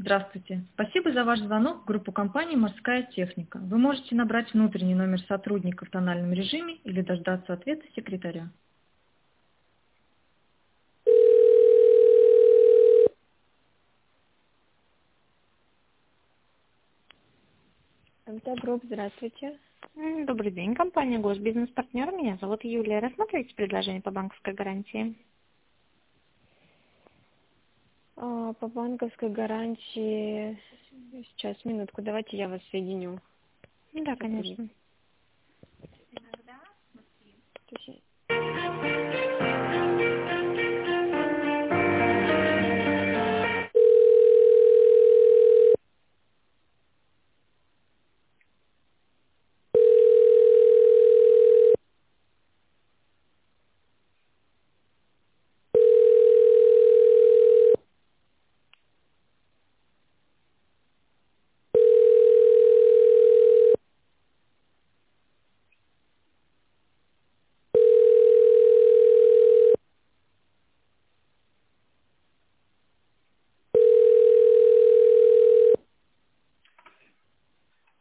Здравствуйте. Спасибо за ваш звонок в группу компании «Морская техника». Вы можете набрать внутренний номер сотрудника в тональном режиме или дождаться ответа секретаря. МТ Групп, здравствуйте. Добрый день, компания Госбизнес-партнер. Меня зовут Юлия. Рассмотрите предложение по банковской гарантии. По банковской гарантии, сейчас, минутку, давайте я вас соединю. Да, Сотрудник. конечно.